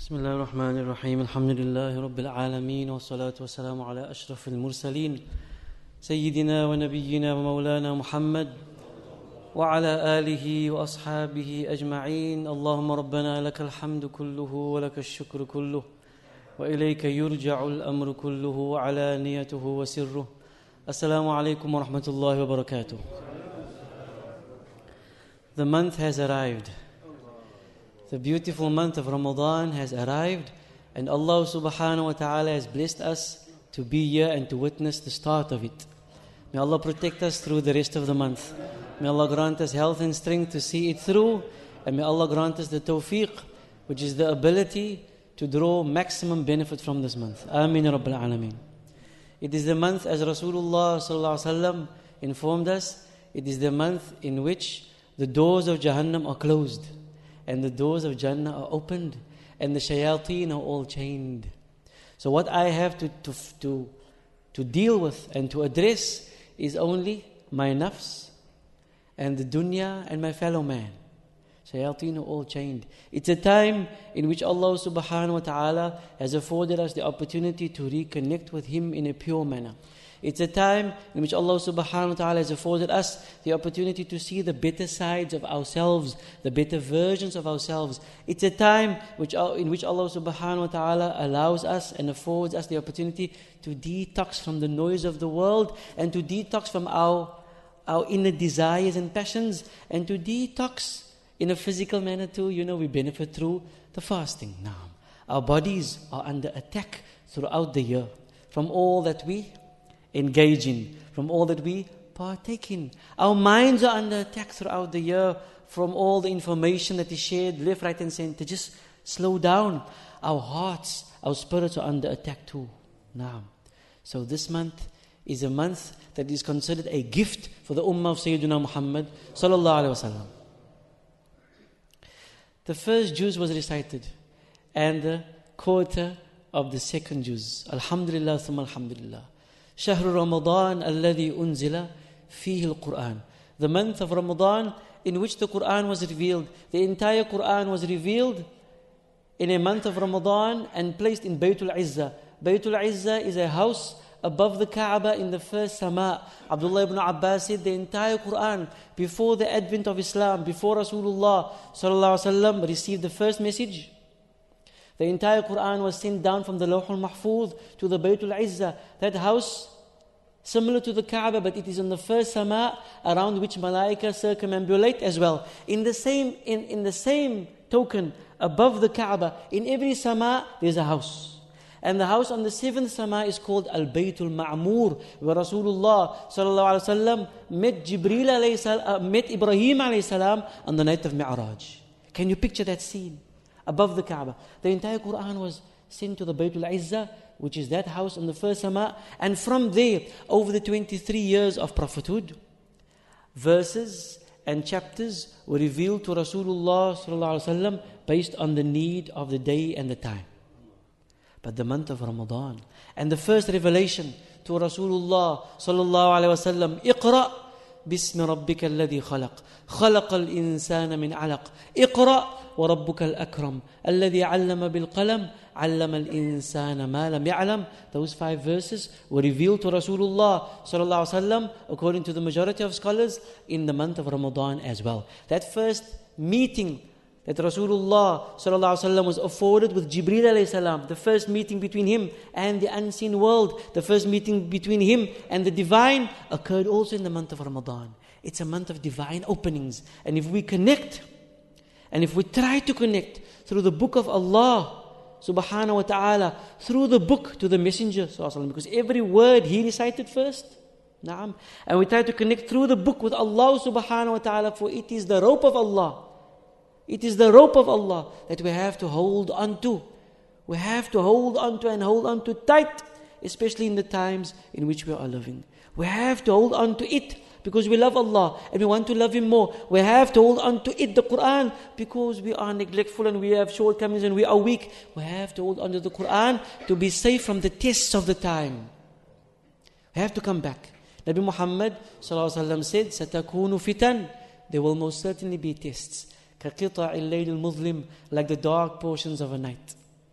بسم الله الرحمن الرحيم الحمد لله رب العالمين والصلاة والسلام على أشرف المرسلين سيدنا ونبينا ومولانا محمد وعلى آله وأصحابه أجمعين. اللهم ربنا لك الحمد كله ولك الشكر كله وإليك يرجع الأمر كله وعلانيته وسره. Assalamu alaikum wa rahmatullahi wa barakatuh. The month has arrived. The beautiful month of Ramadan has arrived, and Allah subhanahu wa ta'ala has blessed us to be here and to witness the start of it. May Allah protect us through the rest of the month. May Allah grant us health and strength to see it through, and may Allah grant us the tawfiq, which is the ability to draw maximum benefit from this month. Ameen Rabbil Alameen. It is the month, as Rasulullah sallallahu alaihi wasallam informed us, it is the month in which the doors of Jahannam are closed and the doors of Jannah are opened and the shayateen are all chained. So what I have to deal with and to address is only my nafs and the dunya and my fellow man. Shayateen are all chained. It's a time in which Allah subhanahu wa ta'ala has afforded us the opportunity to reconnect with Him in a pure manner. It's a time in which Allah subhanahu wa ta'ala has afforded us the opportunity to see the better sides of ourselves, the better versions of ourselves. It's a time in which Allah subhanahu wa ta'ala allows us and affords us the opportunity to detox from the noise of the world and to detox from our inner desires and passions and to detox in a physical manner too. We benefit through the fasting. Now, our bodies are under attack throughout the year from all that we engage in, from all that we partake in. Our minds are under attack throughout the year from all the information that is shared left, right and center. Just slow down. Our hearts, our spirits are under attack too. Now, so this month is a month that is considered a gift for the ummah of Sayyidina Muhammad sallallahu alaihi wasallam. The first juz was recited and the quarter of the second juz. Alhamdulillah thumma alhamdulillah. شهر رمضان الذي أنزل فيه القرآن. The month of Ramadan in which the Quran was revealed. The entire Quran was revealed in a month of Ramadan and placed in Baytul Izzah. Baytul Izzah is a house above the Kaaba in the first sama. Abdullah ibn Abbas said the entire Quran before the advent of Islam, before Rasulullah sallallahu alaihi wasallam received the first message, the entire Quran was sent down from the Lawh al-Mahfuz to the Baytul Izzah. That house, similar to the Kaaba, but it is on the first sama around which malaika circumambulate as well. In the same token, above the Kaaba, in every sama there's a house. And the house on the seventh sama is called Al-Baytul Ma'mur, where Rasulullah sallallahu alaihi wasallam met Ibrahim alayhi salam on the night of Mi'raj. Can you picture that scene? Above the Kaaba. The entire Quran was sent to the Baytul Izzah, which is that house on the first sama. And from there, over the 23 years of prophethood, verses and chapters were revealed to Rasulullah sallallahu alaihi wasallam based on the need of the day and the time. But the month of Ramadan and the first revelation to Rasulullah sallallahu alaihi wasallam, Iqra bismi rabbika alladhi khalaq, خلق الإنسان من علق, اقرأ وربك الأكرم الذي علم بالقلم علم الإنسان ما لم يعلم. Those 5 verses were revealed to Rasulullah sallallahu alaihi wasallam, according to the majority of scholars, in the month of Ramadan as well. That first meeting that Rasulullah sallallahu alaihi wasallam was afforded with Jibreel alayhi salam, the first meeting between him and the unseen world, the first meeting between him and the divine, occurred also in the month of Ramadan. It's a month of divine openings. And if we connect, and if we try to connect through the book of Allah subhanahu wa ta'ala, through the book to the Messenger sallallahu alaihi wasallam, because every word he recited first, na'am, and we try to connect through the book with Allah subhanahu wa ta'ala, for it is the rope of Allah. It is the rope of Allah that we have to hold on to. We have to hold on to and hold on to tight, especially in the times in which we are living. We have to hold on to it because we love Allah and we want to love Him more. We have to hold on to it, the Quran, because we are neglectful and we have shortcomings and we are weak. We have to hold on to the Quran to be safe from the tests of the time. We have to come back. Nabi Muhammad sallallahu alaihi wasallam said, "Satakunu fitan." There will most certainly be tests. كَقِطَعِ اللَّيْلِ الْمُظْلِمِ, like the dark portions of a night.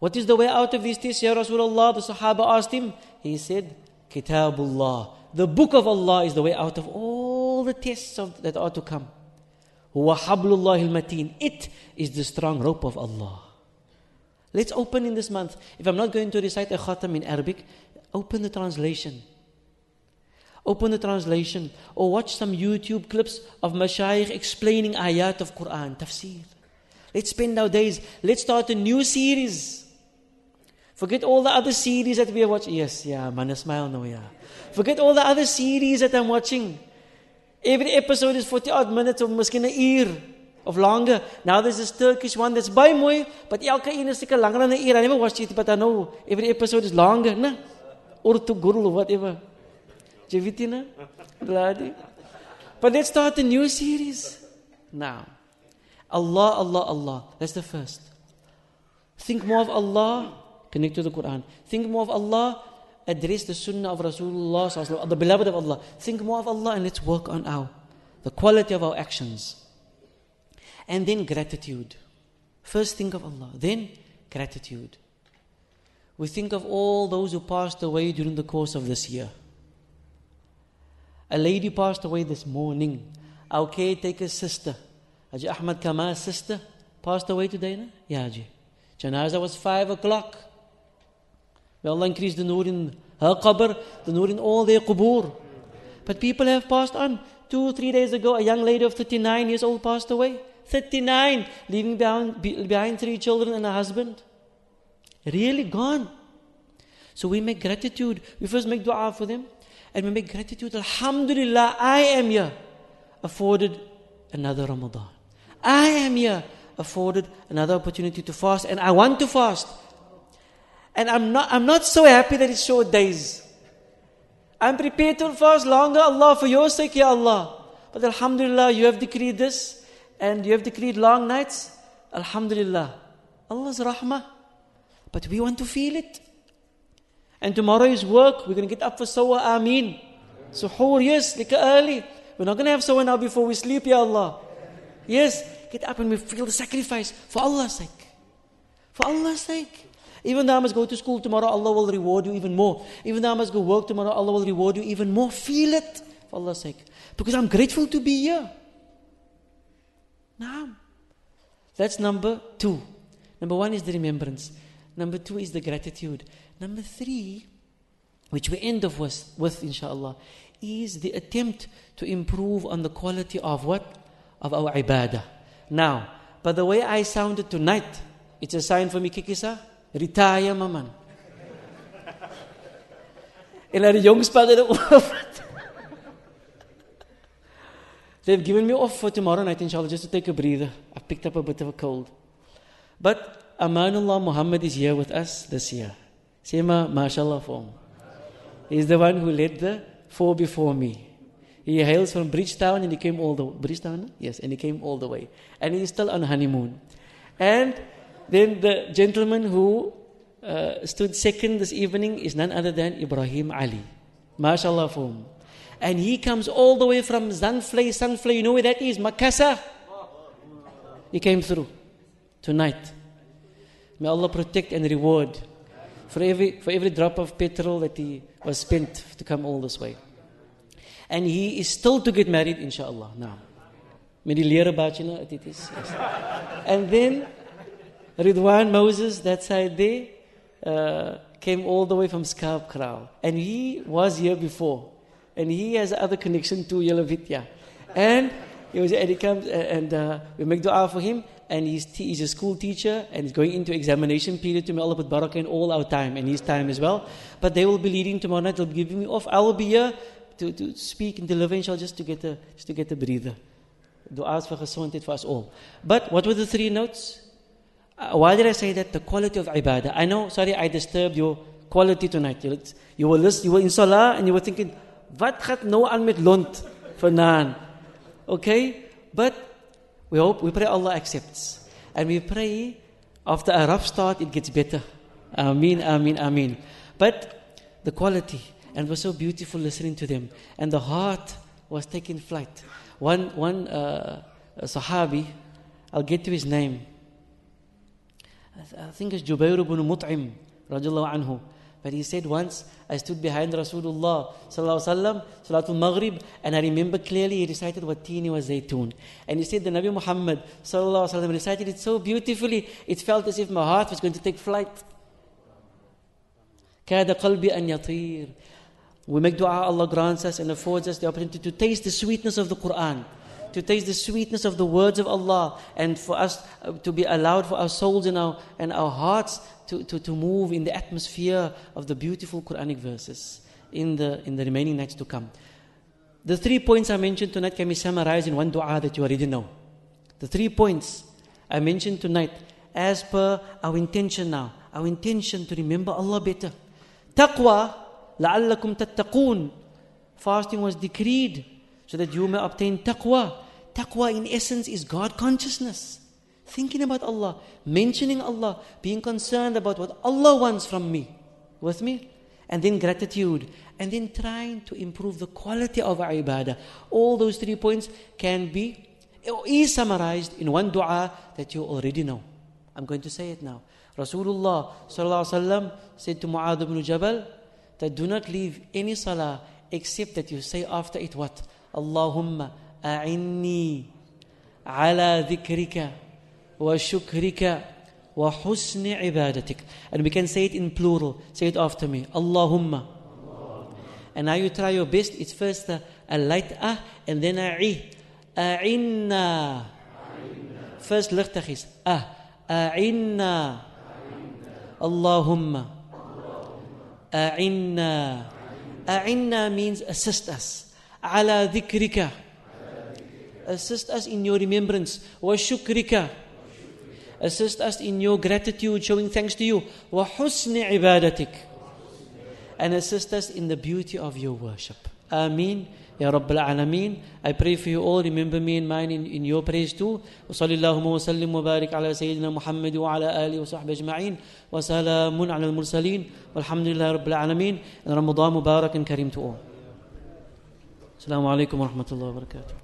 What is the way out of these tests, Ya Rasulullah? The Sahaba asked him. He said, Kitabullah. The book of Allah is the way out of all the tests that are to come. Huwa hablullah al-mateen. It is the strong rope of Allah. Let's open in this month. If I'm not going to recite a khatam in Arabic, open the translation. Open the translation. Or watch some YouTube clips of mashayikh explaining ayat of Quran, tafsir. Let's spend our days. Let's start a new series. Forget all the other series that we have watched. Yes, yeah, man, smile now, yeah. Forget all the other series that I'm watching. Every episode is 40 odd minutes of miskien 'n uur of longer. Now there's this Turkish one that's baie mooi, but elke een is seker langer than 'n uur. I never watched it, but I know every episode is longer, né? Or to Gurul or whatever. Jevitina? Bloody. But let's start a new series. Now. Allah, Allah, Allah. That's the first. Think more of Allah. Connect to the Quran. Think more of Allah. Address the Sunnah of Rasulullah, the beloved of Allah. Think more of Allah and let's work on the quality of our actions. And then gratitude. First think of Allah, then gratitude. We think of all those who passed away during the course of this year. A lady passed away this morning. Our caretaker's sister, Haji Ahmad Kamal's sister, passed away today, no? Yeah, Haji. Janazah was 5 o'clock. May Allah increase the nur in her qabr, the nur in all their qubur. But people have passed on. 2-3 days ago, a young lady of 39 years old passed away. 39, leaving behind 3 children and a husband. Really gone. So we make gratitude. We first make dua for them. And we make gratitude. Alhamdulillah, I am here, afforded another Ramadan. I am here, afforded another opportunity to fast. And I want to fast. And I'm not so happy that it's short days. I'm prepared to fast longer, Allah, for your sake, Ya Allah. But Alhamdulillah, you have decreed this, and you have decreed long nights. Alhamdulillah. Allah's rahmah. But we want to feel it. And tomorrow is work. We're going to get up for Sawa, Ameen. Suhoor, yes, like early. We're not going to have Sawa now before we sleep, Ya Allah. Yes, get up and we feel the sacrifice for Allah's sake. For Allah's sake. Even though I must go to school tomorrow, Allah will reward you even more. Even though I must go work tomorrow, Allah will reward you even more. Feel it for Allah's sake. Because I'm grateful to be here. Now, that's number 2. Number 1 is the remembrance. Number 2 is the gratitude. Number 3, which we end off with inshallah, is the attempt to improve on the quality of what? Of our ibadah. Now, by the way I sounded tonight, it's a sign for me, Kikisa. Retire, man. En die jongs padde off. They've given me off for tomorrow night, inshallah, just to take a breather. I've picked up a bit of a cold. But Amanullah Muhammad is here with us this year. Say mashallah for him. He's the one who led the 4 before me. He hails from Bridgetown and he came all the way. Bridgetown? Yes, and he came all the way. And he's still on honeymoon. And then the gentleman who stood second this evening is none other than Ibrahim Ali. MashaAllah for him. And he comes all the way from Sunflay. You know where that is? Makassar. He came through tonight. May Allah protect and reward for every drop of petrol that he was spent to come all this way. And he is still to get married, inshallah. Now, met die leren bachelor, it is. Yes. And then Ridwan Moses, that side there, came all the way from Skarpkraal. And he was here before. And he has other connection to Yelovitya. And he comes and we make dua for him. And he's a school teacher and he's going into examination period. To may Allah put barakah in all our time and his time as well. But they will be leading tomorrow night. They'll be giving me off. I will be here to speak and deliver, inshallah, just to get a breather. Du'as for gesondheid for us all. But what were the 3 notes? Why did I say that? The quality of ibadah. I know, sorry, I disturbed your quality tonight. You were in salah and you were thinking, wat gaat nou aan met lont vanaan? Okay? But we pray Allah accepts. And we pray after a rough start, it gets better. Ameen, ameen, ameen. But the quality, and it was so beautiful listening to them. And the heart was taking flight. One Sahabi, I'll get to his name. I think it's Jubair ibn Mut'im, radiallahu anhu. But he said once, I stood behind Rasulullah sallallahu alaihi wasallam, Salatul Maghrib, and I remember clearly he recited Wattini wa Zaytun. And he said the Nabi Muhammad sallallahu alaihi wasallam recited it so beautifully, it felt as if my heart was going to take flight. Kada qalbi an yatir. We make dua, Allah grants us and affords us the opportunity to taste the sweetness of the Quran, to taste the sweetness of the words of Allah, and for us to be allowed for our souls and our hearts to move in the atmosphere of the beautiful Quranic verses in the remaining nights to come. The 3 points I mentioned tonight can be summarized in one dua that you already know. The 3 points I mentioned tonight, as per our intention now, our intention to remember Allah better. Taqwa, لَعَلَّكُمْ تَتَّقُونَ. Fasting was decreed so that you may obtain taqwa. Taqwa in essence is God consciousness. Thinking about Allah, mentioning Allah, being concerned about what Allah wants from me. With me? And then gratitude. And then trying to improve the quality of our ibadah. All those 3 points can be, or is summarized in one dua that you already know. I'm going to say it now. Rasulullah sallallahu alaihi wasallam said to Mu'adh ibn Jabal that do not leave any salah except that you say after it what? Allahumma a'inni ala dhikrika wa shukrika wa husni ibadatik. And we can say it in plural. Say it after me. Allahumma. And now you try your best. It's first a light and then a a'inna. First lichtach is a'inna. Allahumma a'inna. A'inna means assist us. Ala dhikrika. Assist us in your remembrance. Wa shukrika. Assist us in your gratitude, showing thanks to you. Wa husni ibadatik. And assist us in the beauty of your worship. Ameen. Ya Rabbil Alameen. I pray for you all. Remember me and mine in your praise too. Wa sallallahu wa sallim wa barik ala Sayyidina Muhammad wa ala alihi wa sahbihi ajma'in. Wa salamun ala al-mursaleen. Walhamdulillah Rabbil Alameen. And Ramadan Mubarak and Kareem to all. Assalamu alaikum wa rahmatullahi wa barakatuh.